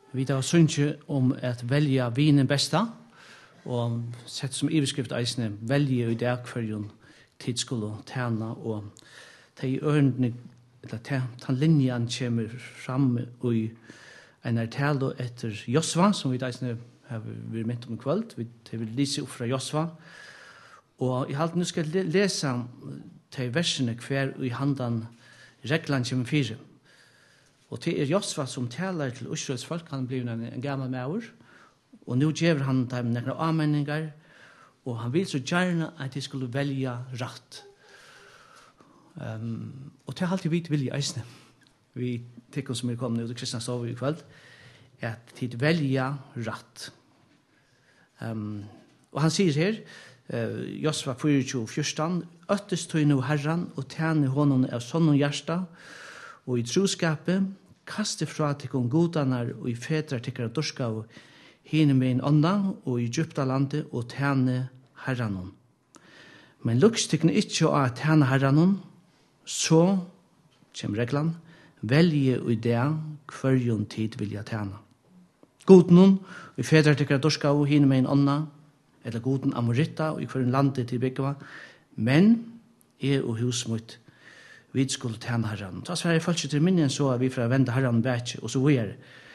Vi tar sunnkje om at velja vinen besta, og sett som iverskrift eisne, velje i dag hverjon tid skulle tjene, og de ørene, den linjen kommer fram i en tale etter Josva, som vi eisne har vært ment om kveld, vi vil lese opp fra Josva, og jeg har nå skal lese de versene hver i handen reglen kommer fire. Og det Josva som taler til Israels folk, han blir en gammel maur, og nå gjør han dem noen avmenninger, og han vil så gjerne at de skulle velge rett. Og det er alltid vi vilje eisne. Vi tykker som kommet ut til kristne sov i kveld, at de velger rett. Og han sier her, Josva 24:14, «Øttest tog nå Herren, og tjene honom av sånn hjärsta, og i troskapet, kaste fra til godanar, og i fedrar til dorska, og hine med en ånda, og i Egyptalandet, og tjene Herrenon. Men luks tykken ikke å tjene Herrenon, så, kjem reglan, velje i det hverjon tid vilja tjene. Godenon, og i fedrar til dorska, og hine med en ånda, eller goden amoritta, og i hverjon landet til byggva, men og hus mot vi skulle tjene Herren. Så er det folk til minnen så at vi får vende Herren bætje, og så vi er.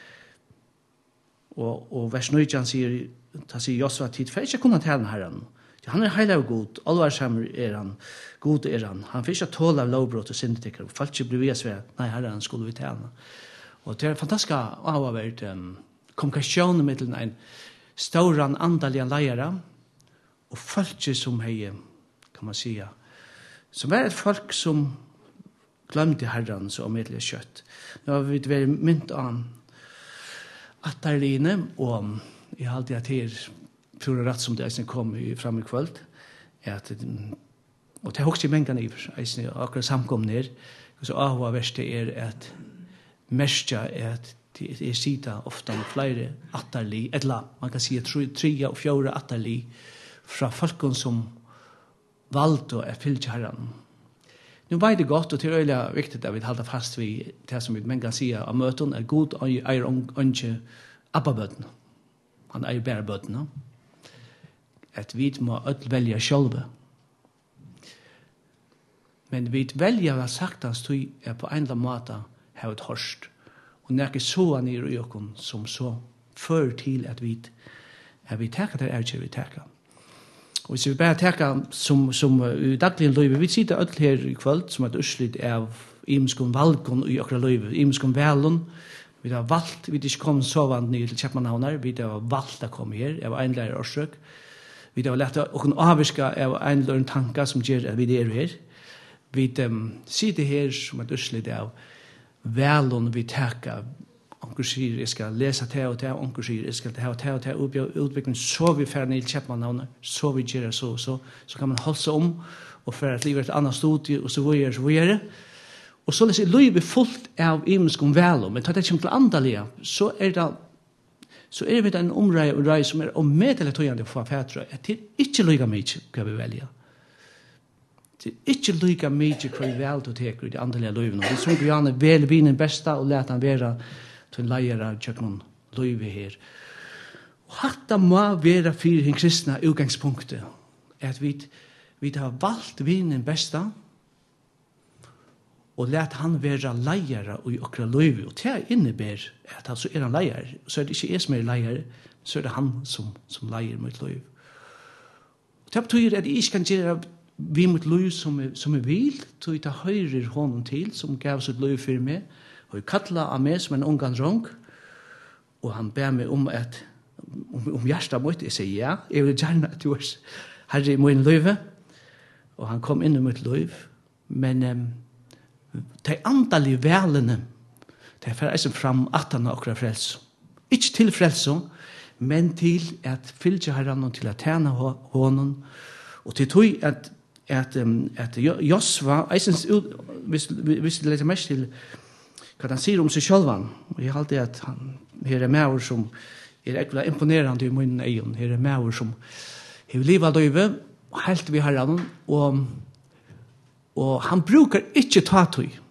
Og vers 9 sier, da sier Josva tid, for ikke kunne tjene Herren. Han er heilig og god, alvarsammer er han, god er han. Han får ikke tåle av lovbrott og syndetikker, og folk ikke blir vi svært, nei Herren skulle vi tjene. Og det er fantastisk avhåvert kommunikasjonen med en stauran andaliga leiere, og folk som hei, kan man sige, som er et folk som glemte Herren så omedelig kjøtt. Nå har vi vært mynt av Attarline, og jeg har alltid hatt her, for rett som det kom fram i kveld, og det er også i mengene i, akkurat samkomne her, så av verste er at merskja at det er sida ofta med flere attarli, eller man kan si 3 og 4 attarli fra folken som valgte å fylle Herren. Nu vet det godt, og det er øyelig viktig at vi holder fast ved det som vi kan si av møten, er god og eier ikke Abba-bøten. Han eier bare bøten. At vi må velge selv. Men vi velger å ha sagt at vi er på en eller annen måte har et hørst. Og når jeg så han i røyken som så før til at vi takker det er ikke vi takker. Og hvis vi bare takker som i daglig løyve, vi sitter alt her i kveld som et utslitt av imenskon valgon i okra løyve, imenskon velon. Vi har valgt, vi har ikke kommet så vant nye til Kjeppmannhavnar, vi har valgt å komme her, av en lærer årsøk. Vi har lett å avvirka av en lærer tanker som gjør at vi er her. Vi sitter her som et utslitt av velon vi takker. Onker sier, jeg skal lese det og det, onker sier, jeg skal det og det, utvikling, så vi fer ned til Kjeppmannhavnar, så vi gjør så kan man holde seg om, og fer at livet et annet studie, og så videre. Og så er livet fullt av imenskom velom, men tar det kommer til andalige, så er det en omrei som er omedelig tøyende for fætre, at det er ikke lyga mye hva vi velger. Det er ikke lyga mye hva vi velger å teke i de andalige løyvene. Vi som gjerne vel vinen besta, og let han være til en leier av kjøkken løyve her. Og hatta må være for en kristne utgangspunktet, at vi har valgt vinen besta, og let han være leier i okra løyve. Og det innebærer at altså er han leier, så er det ikke jeg som er leier, så er det han som leier mot løyve. Det betyr at jeg ikke kan gjøre vi mot løyve som vil, så jeg tar høyre hånden til, som gav sitt løyve for meg, og jeg kattlet av meg som en ungan rong, og han ber meg om hjertet mot. Jeg sier ja, jeg vil gjerne at du er herre i min løyve, og han kom inn i mitt løyve, men de andalige velene, de får eisen fram at han har akkurat frelse. Ikke til frelse, men til at fylle Herren til at tjene hånden, og til tog at Josva, hvis du leser mest til hva han sier om seg selv, og jeg har alltid at her er med som er ekkert imponerende i munnen egen, her er med som har livet løyve, helt vi Herren, og han brukar ikke tatøy.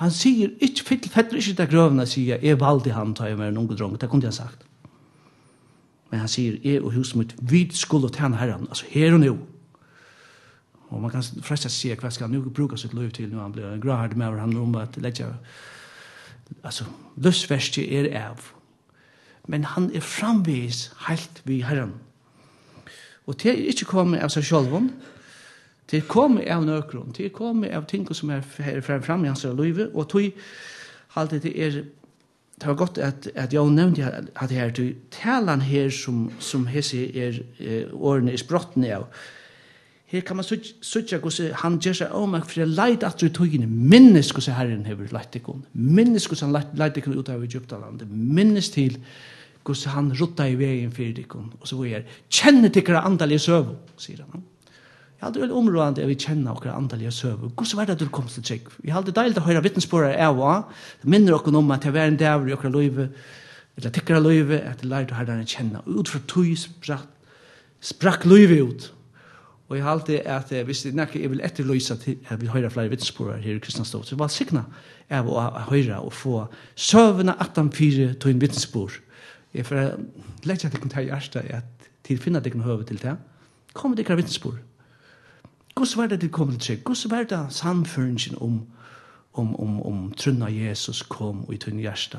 Han sier ikke, fettler ikke det grøvene sier, jeg valgte han, tar jeg med en unge drong, det kunne jeg sagt. Men han sier, jeg og huset mitt, vi skulle tjene herren, altså her og nå. Og man kan frestast si, hva skal han nu bruke sitt liv til, når han blir en grad med han om at letja, altså, løsverste av. Men han framvis helt vid herren. Og det ikke kommet av seg selv, det kommer av nøkron, det kommer av ting som fram i hans liv, og tog alltid det var godt at jeg nevnte at det her, talan her som hese årene sprottene av, her kan man søtja hvordan han gjør seg om for å leide at du togene, minnes hvordan Herren har leit ikon, minnes hvordan han leit ikon ut av Egyptalandet, minnes til hvordan han rutta i veien for ikon, og så var kjenne til hver andalige søv, sier han. Jeg hadde veldig områdende at vi kjenner hver andalige søv. Hvordan var det du kom til trygg? Vi hadde deilig å høre vittnesbåret av og det minner dere om at det var en dæver i dere løyve, eller tikkere løyve, at det lærte herren kjenne. Ut fra tog sprakk løyve ut. Og jeg hadde at hvis det nekker jeg vil etterløse til at vi hører flere vittnesbåret her i Kristiansdal, så var det sikna av å høre og få søvende 18-4 til en vittnesbår. Jeg får legge at jeg kan ta hjertet at til å finne at jeg kan høre til det. Kom det ikke vittnesbår. Hvordan var det til kom til trygg? Hvordan var det samføringen om trunna Jesus kom og i tunn hjärsta?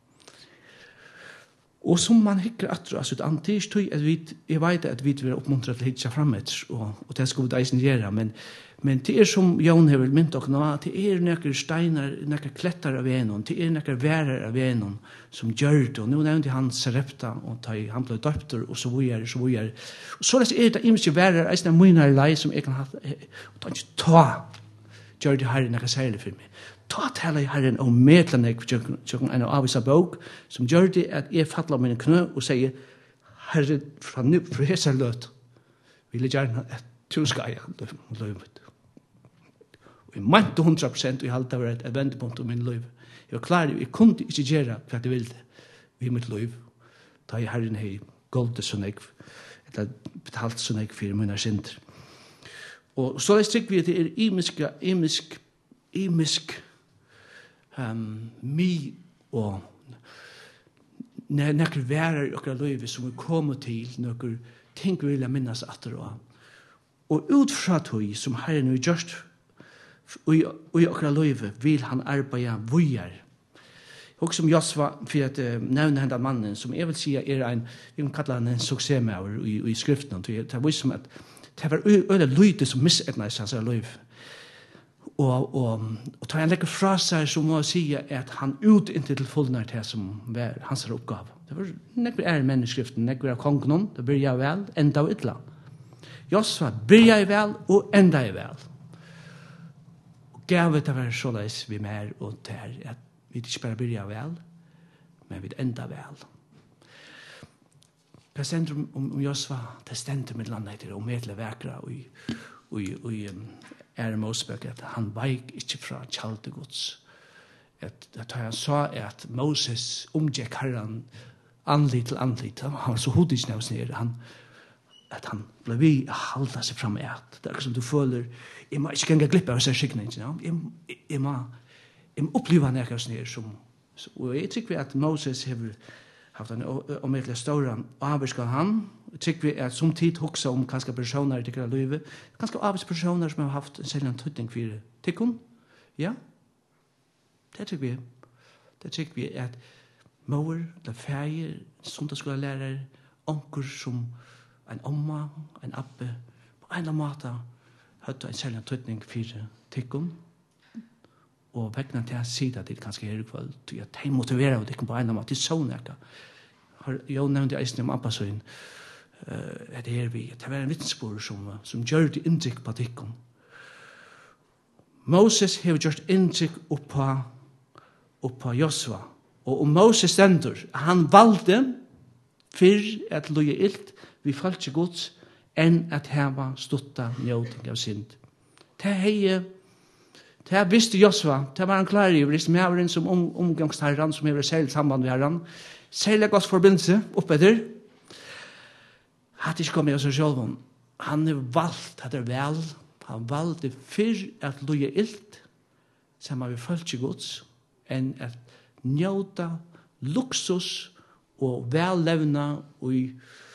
Og som man hikker etter, altså det antis tog at jeg vet at vi vil oppmuntre til å hitte framåt, og det skal vi deisen gjøre, men det som Jon har vel mynt og nå, det noen steiner, noen klettar av venon, det noen værer av venon som gjør det, og nå nevnte han Sarepta, og han ble døpter, og så videre, så videre. Og så det ikke værer, eisne mine lei som jeg kan ha, og da ikke ta, gjør det her noe særlig for meg. Ta taler herren om medlene til en avvisa bok, som gjør det at jeg fattler mine knø og sier, herre, fra hese løt, vil jeg gjerne at du skal jeg løyvet. Og jeg mente 100%, og jeg halte det et vendepunkt om min løyv. Jeg var klar, jeg kunne ikke gjøre hva jeg ville i mitt løyv, da jeg herren hei goldet som jeg, eller betalt som jeg for mine synder. Og så strykker vi at det imisk mi og nekker værer i okra løyve som vi kommer til, nekker ting vi vil minnes atter og ut fra tog som Herren vi gjørst i okra løyve vil han arbeide vujar. Og som Josva, for at nevne henne mannen, som jeg vil si en, vi kan kalla han en suksessmauer i skriften, det er som at det var øyne løyde som misetnes hans løyve. Og tar han legger fra seg så må jeg si at han ut inntil til fullnær til som var hans oppgave. Det var nekker menneskriften, nekker kongen, det blir jeg vel, enda og ytla. Josva, blir jeg vel og enda jeg vel. Og gavet det var såleis vi mer og der, at vi ikke bare blir jeg vel, men vi enda vel. Det stender om Josva, det stender med landet og medle vekra og Mosebøk at han veik ikke fra kjaldegods. At han sa at Moses omgikk herren anlit til anlit. Han var så hodig snøs ned. At han ble vi å halda seg fram med at. Det er som du føler, jeg må ikke gjenge glippe av seg skikkning. Jeg må oppleve han ikke sned. Og jeg tykker at Moses har haft en omedelig større avvarska han. Jeg tykker at som tid hoksa om kanskje personer i tykker av livet. Kanskje arbeidspersoner som har haft en særlig tøtning for tykkun. Ja, det tykker vi. Det tykker vi at mor, eller feir, sundagsskolelærer, onker som en omma, en abbe, på en eller annen måte hadde en særlig tøtning for tykkun. Og vekkene til å si det kanskje her i kveld, til at de motiverer tykkun på en eller annen måte, det er sånn ikke. Jeg nevnte eisen om Abbasøyen, det vi, det var en vittnesbord som gjør det inntrykk på tykkun. Moses har gjort inntrykk oppa Josva, og Moses stender, han valgte for at loje ilt vi falt ikke gods enn at heva stutta njøting av synd. Det visste Josva, det var han klar i, det var en som omgangsherran, som har særlig samband med herran, særlig godt forbindelse oppetter, hadde ikke kommet av seg selv. Han valgt, hadde vel, han valgte for at loje ilt sammen vi følger Guds, enn at njóta luksus og vellevna i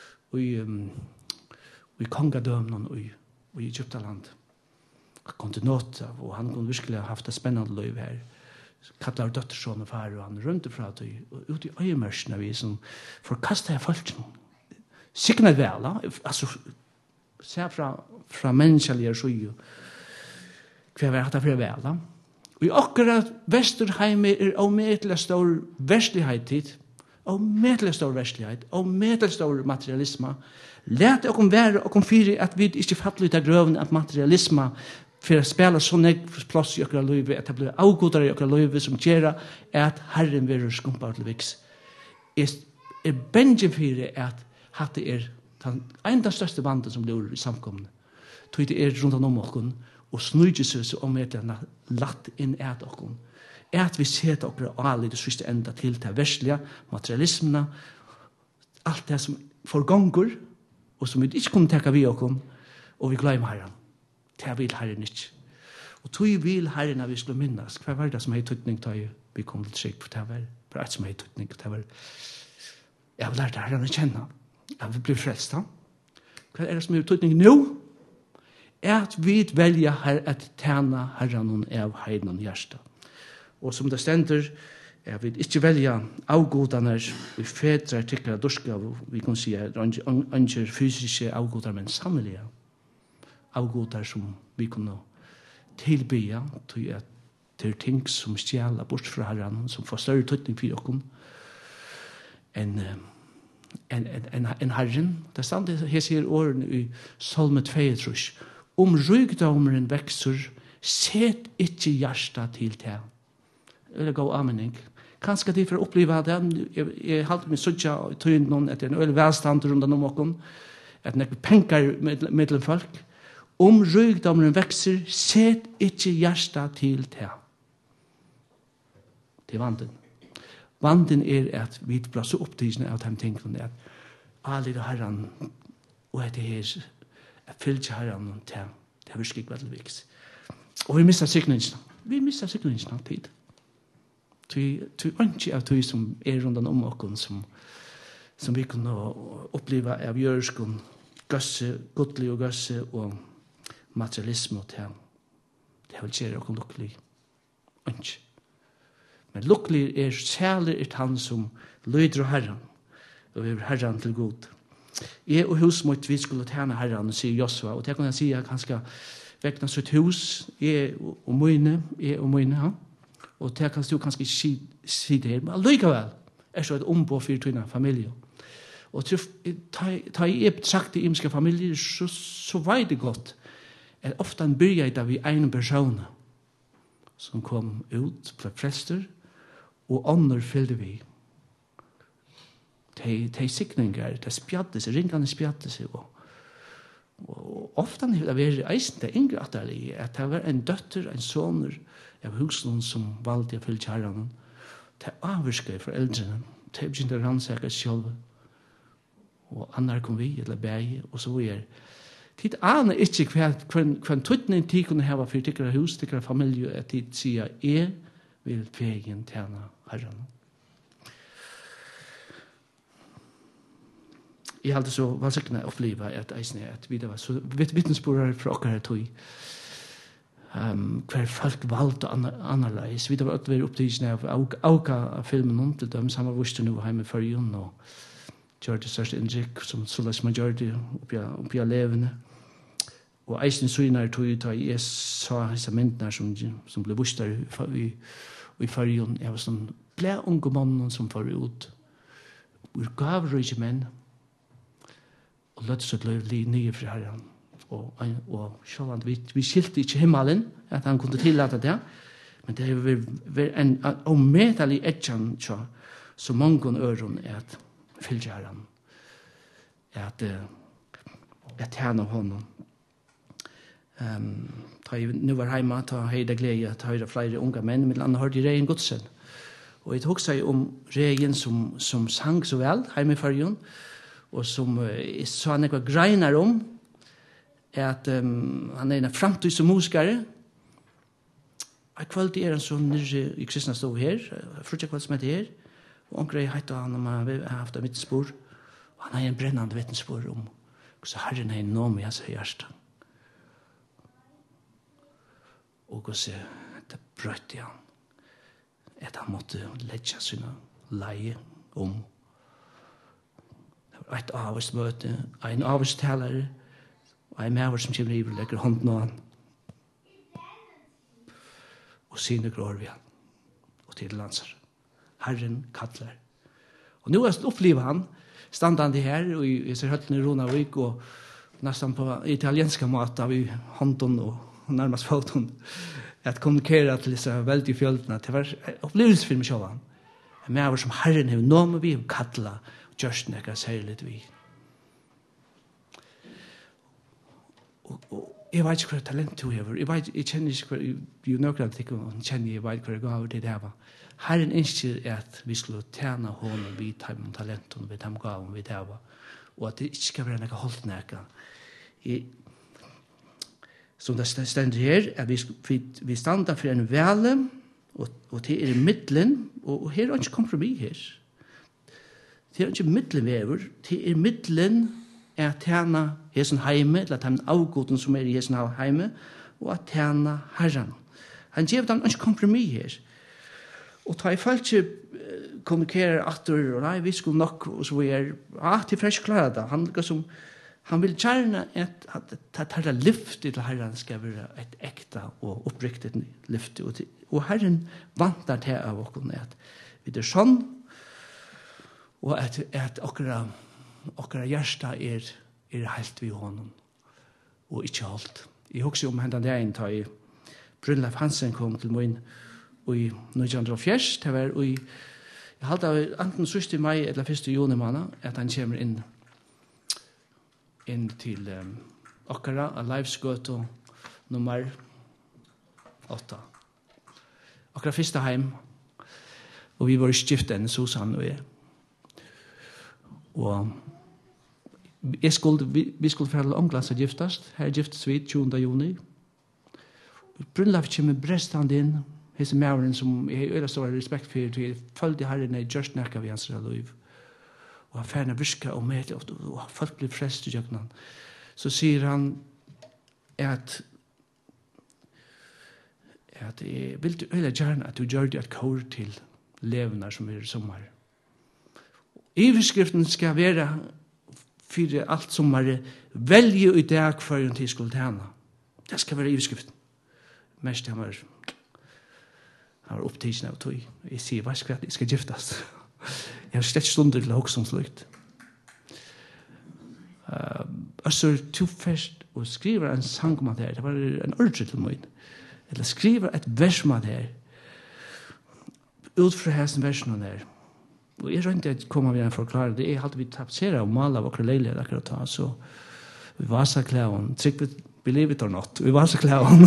kongadømnen og i Egyptaland. Han kom til nåta, og han kunne virkelig ha haft et spennende liv her. Kallar døttersson og far, og han rundt fra det, og ut i øyemørsene vi som forkastet jeg folk. Sikkert vel, altså, se fra menneskelige sju, hva var det for vel, og i akkurat Vesterheim og medelig stor verslighet tid, og medelig stor verslighet, og medelig stor materialisme, let okkom være okkom fyri at vi ikke fattelig ut av grøven at materialisme for å spela så plass i okra løyve, at det blir avgodar i okra løyve som gjør at Herren vil skumpa til viks. Benjen fyri at hatt det den enda største bandet som blir i samkomne. Tog det rundt om okkon, og snudjes om et latt inn et okkon. At vi ser til okra alle det siste enda til verslige, materialismene, alt det som forgonger, og som vi ikke kunne tenke vi okkon, og vi glemmer Herren. Det vil Herren ikke. Og tog vil Herren at vi skulle minnes. Hva var det som hei tøytning til vi kom til trygg? For det var et som hei tøytning. Jeg vil lære Herren å kjenne. Jeg vil bli frelst. Hva det som hei tøytning nå? At vi velger at tjene Herren av heiden og hjertet. Og som det stender, jeg vil ikke velge avgodene vi fedre artikler dorske, vi kan si at andre fysiske avgoder, men sannelig avgoder som vi kunne tilbya til ting som stjæler bort fra Herren, som får større tøytning for dere enn Herren. Det er sant, her sier årene i Salme 22, om rygdommeren vekser, set ikke hjertet til det. Det er god anmenning. Kanskje de får oppleve det. Jeg halte meg sånn i tøynen etter en øyelig velstand rundt om okken, at det er penger mellom folk. Om rygdommeren vekser, set ikke hjertet til det. Det er vanden. Vanden at vi blir så opptidende av de tingene, at alle Herren, og at det her, at fylke Herren til, det er virkelig veldig viktig. Og vi mister sikringen. Vi mister sikringen av tid. Tu ikke av tog som rundt om okken, som vi kunne oppleve av jørskene, gøsse, godlig og gøsse, og materialisme og til. Det vil gjøre oss lukkelig. Ikke. Men lukkelig særlig han som lyder Herren, og er Herren til god. Jeg og hus måtte vi skulle tjene Herren, sier Josua, og det kan jeg si at han skal vekne sitt hus, jeg og mine, ja. Og det kan du kanskje si det her, men likevel så et ombå for dine familier. Og ta i sagt i imske familier, så vet det godt, at ofte han begynte vi en person som kom ut fra prester, og ånder fyllde vi. De sikninger, de spjadde seg, ringene spjadde seg, og ofte har det vært eisen til yngre at det var en døtter, en soner av husen som valgte å fylle kjærene. Det avvirket foreldrene, det begynte å rannsake selv, og andre kom vi, eller bæge, og så var det. Tid aner ikke hva tøytning tid kunne hava for tykkere hus, tykkere familie, at tid sier, jeg vil fegen tjene Herren. Jeg hadde så vanskelig å oppleve at vi var så vittnesbord fra okkar tøy. Hver folk valgte annerledes. Vi var vært opptidende av Auka-filmen til dem, som var vurste nå hjemme i Førjun, og gjør det største inntrykk, som således man gjør det oppi av levende. Og eisen søgner tog ut, og jeg sa disse myndene som ble vurst der i Førjun. Jeg var sånn, ble unge mannen som får ut. Vi gav røyke menn, og løtte så løy nye fra Herren. Og sjåland, vi skilte ikke himmelen, at han kunne tillate det, men det var en omedelig etjan, så mange øren at fylke Herren, at tjene honom. Da jeg nå var hjemme, da jeg det glede til å høre flere unge menn, men han hørte Regen Godsen. Og jeg tok seg om Regen som sang så vel hjemme i Førjun, og som så han ikke greiner om, at han en framtid som musikere, Jeg kvalitet en som nere i kristna stod her, frutja kvalitet som her, og omkring jeg heter han om jeg har haft et vittnesbord, og han har en brennande vittnesbord om hvordan Herren har nått med hans hjerte. Og hvordan det brøtte han, at han måtte legge sine leie om. Det var et avhørsmøte, en avhørstalere, og en maver som kommer i og legger hånden av han. Og sine grår vi han, og til lanser. Herren kattler. Og nå opplever han, standande her, og jeg ser høtten i Ronavik, og nesten på italienska mat av i hånden og nærmest foten, at kommunikere til disse veldig fjöldene, det var opplevelse for meg selv han. En maver som Herren har nå med vi og kattler, og gjørsten jeg sier litt vi. Og jeg vet ikke hva talent du har. Jeg kjenner ikke hva, jo nøkker at jeg kjenner, jeg vet hva gaver til det her. Herren ønsker at vi skulle tjene hånden vid dem talenten, vid dem gaven, vid det her. Og at det ikke skal være noe holdt noe. Som det stender her, at vi stander for en vele, og det er middelen, og her er ikke kompromiss her. Det er ikke middelvever, det er middelen at tjene hesen heime, eller at han avgoden som er i hesen heime, og at tjene Herren. Han gjør dem ikke kompromiss her. Og ta i folk ikke kommunikerer atter, og nei, vi skulle nok, og så er til for ikke klare det. Han vil gjerne at dette lyftet til Herren skal være et ekte og oppriktigt lyft. Og Herren vantar til av oss at vi er sånn, og at okkara hjärsta er helt vid honom og ikke alt. Jeg husker om hendan dagen da Brynleif Hansen kom til min i 1904, det var jeg halte enten 1. mai eller 1. juni måned at han kommer inn til okkara av Leivsgøto nummer 8. Okkara første heim, og vi var i stiften, Susan og jeg. Og vi skulle fra omglanns og giftast. Her giftes vi 20. juni. Brynleif kommer brestand inn, hese mævren som jeg har øyla stor respekt for, til jeg følte Herren i just nekka vi hans liv. Og han færne virka og med, og folk blir frest i jøknan. Så sier han at jeg vil øyla gjerne at du gjør det et kår til levende som er i sommer. Iverskriften skal være for alt som er velge i dag for en tid skulle tjene. Det skal være iverskriften. Mest han var opptidsen av tog. Jeg sier, hva skal jeg skal giftes? Jeg har slett stunder til å huske om slutt. Så tog først og skriver en sang om det her. Det var en ordre til meg. Eller skriver et vers om det her. Ut fra hesten versen der. Og jeg rønte at komme med en forklare det. Jeg hadde vi tapseret og malet av akkurat leilighet akkurat da. Så vi var så klæven. Trygg believe it or not. Vi var så klæven.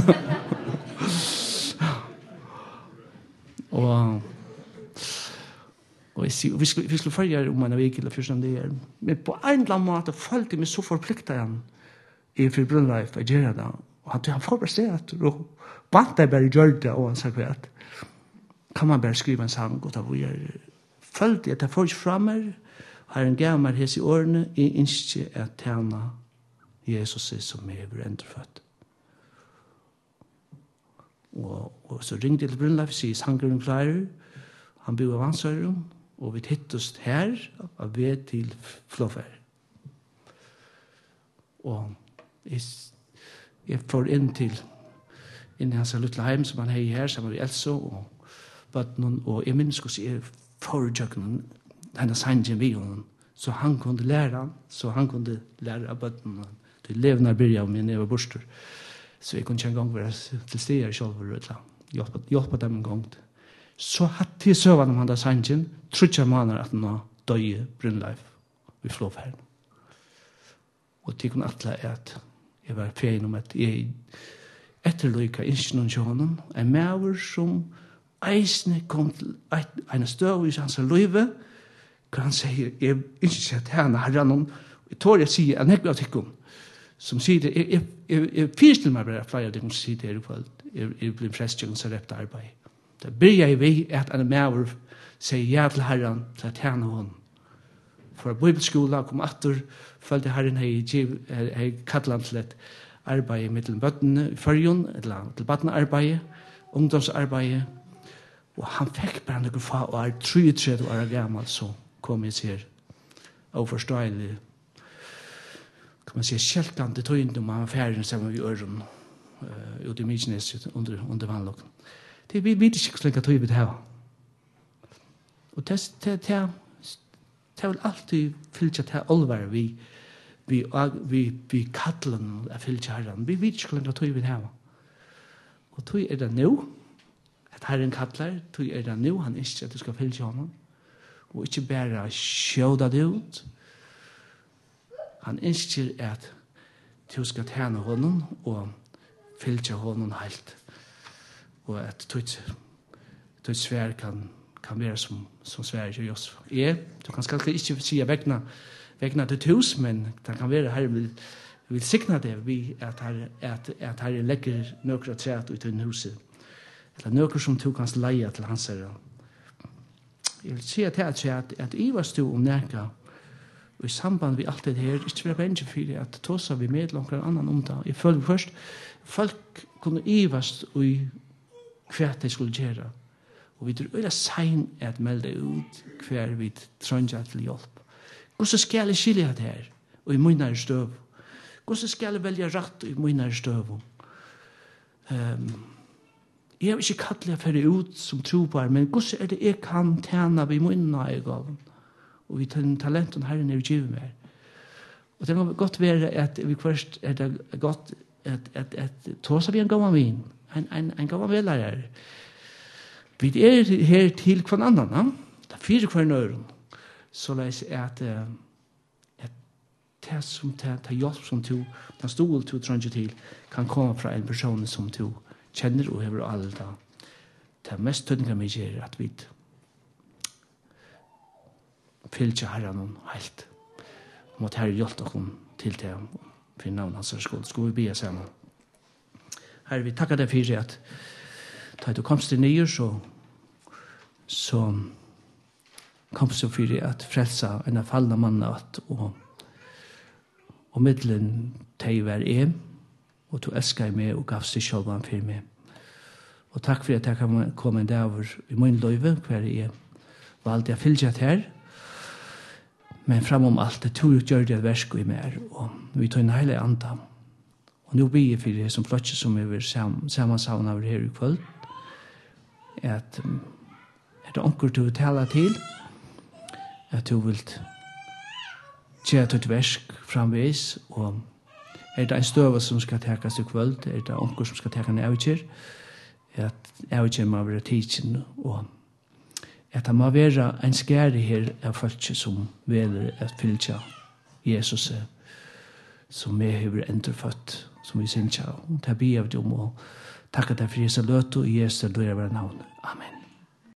og vi skulle følge om en vik eller først det er. Men på en eller annen måte følte jeg meg så forpliktet han i fri Brynleif å gjøre det. Og han forberedt og vant jeg bare gjør det og han sa at kan man bare skrive en sang og da vi følte at jeg får ikke frem her har en gammel hese i årene jeg ønsker at tjene Jesus som er endrefødt. Og så ringte jeg til Brynleif, sier sangeren klarer, han bor av Vansøren, og vi hittet her, og vi til Flåfær. Og jeg får inn i hans lille heim, som han har her, sammen med Elso, og jeg minns hvordan jeg foretjøkken denne sangen vi honom, så han kunne lære av bøtten, til levende byrja av min neve borster. Så jeg kunne ikke engang være til steder selv og hjelpe dem en gang. Så hatt til søvann om han da sangen, trodde jeg maner at han var døye Brynleif i Flåfær. Og til kunne atle at jeg var fein om at jeg etterløyka ikke noen sjånen, en maver som eisne kom til en støv i hans løyve, hvor han sier, jeg ikke at henne herren, jeg tår jeg sier, jeg nekker av tikkum, som sitter, jeg fyrstiller meg bare flere av dem som sitter her i kveld, jeg blir frestjøkken som repte arbeid. Da byrjar jeg ved at en maver sier ja til Herren til at tjene hon. For bibelskola kom atter, følte Herren hei kattland til et arbeid mellom bøttene i førjon, eller til bøttenearbeid, ungdomsarbeid, og han fikk bare noen fa, og 33 år gammel, så kom jeg til overståelig, kan man si, kjelkante tøyende om han var ferdig sammen med øren, ute i Myksnes under vannlokken. Det vi vet ikke hvordan tøy vi har. Og det vil alltid fylke til alvor vi kattelen av fylke herren. Vi vet ikke hvordan tøy vi har. Og tøy det nå, at herren kattler, tøy det nå, han ikke at du skal fylke honom. Og ikke bare sjåda det ut. Han ønsker at du skal tjene honom og fylke honom helt. Og at tøy svær kan være som svær til oss. Du kan skal ikke si vegna til hus, men det kan være her vil sikna det vi at her legger nøkker træt ut i huset. Eller nøkker som du kan leie til hans herre. Jeg vil si at I var stå om nækka, og i samband vi alt det her, ikke være bensje for at tåsa vi med langt annan om det. Jeg føler først, folk kunne ivast i hva de skulle gjøre. Og vi tror øyla sein at melde ut hver vi trønja til hjelp. Hvordan skal jeg skilja det her? Og i munnar støv. Hvordan skal jeg velja rett i munnar støv? Jeg har ikke kattelig for ut som trobar, men hvordan det jeg kan tjene vi munnar i gaven? Og vi tar talenten herren er givet meg. Og det må godt være at vi først det godt at tåsa vi en gammel vin. En gammel vellærer. Vi her til hver annan, det er 4 hver nøren, så leis at det som det hjelp som du, den stol du trenger til, kan komme fra en person som du kjenner og hever alle da. Det mest tønninger meg gjør at vi fylker herren helt. Og måtte herre hjelp dere til det, for navn hans skål. Skulle vi be sammen. Herre, vi takker deg for at da du komst til nye, så komst du for at frelsa en fallna mannat og middelen teg var og du elskar meg og gavst deg sjálvan for meg. Og takk for at jeg kan komme en dag i min løyve, hver jeg valgte jeg fylgjat her, men framom alt det tog gjør det versk i mer, og vi tog en heilig anda. Og nå blir jeg for det som flotje som vi vil samansavne over her i kveld, at det onker du vil tale til, at du vil gjøre et versk framvis, og det en støve som skal tekas i kveld, det onker som skal teka en avgjør, at avgjør må være tidsen, og at det må være en skære her av folk som veler at fylltja Jesus som vi har endrefødt, som vi synes av. Det blir av dem, og takk at det er for Jesu løte, og Jesu løte navn. Amen.